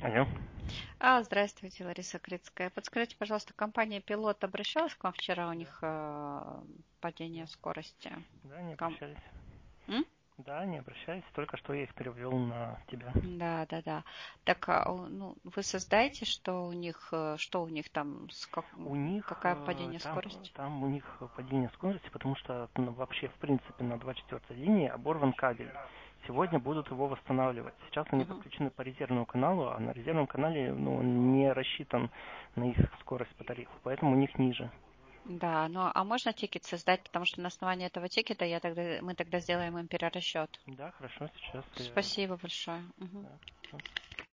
Алло. Здравствуйте, Лариса Крицкая. Подскажите, пожалуйста, компания «Пилот» обращалась к вам вчера? У них падение скорости. Да, не Ком- обращались. М? Да, не обращались. Только что я их перевел на тебя. Да, да, да. Так, ну, вы создаете, что у них там, У них какая падение скорости? там у них падение скорости, потому что вообще, в принципе, на 24-й линии оборван кабель. Сегодня будут его восстанавливать. Сейчас они Мгм. подключены по резервному каналу, а на резервном канале он не рассчитан на их скорость по тарифу, поэтому у них ниже. Да, ну а можно тикет создать, потому что на основании этого тикета мы тогда сделаем им перерасчет. Да, хорошо, сейчас. Спасибо большое. Мгм. Да, хорошо.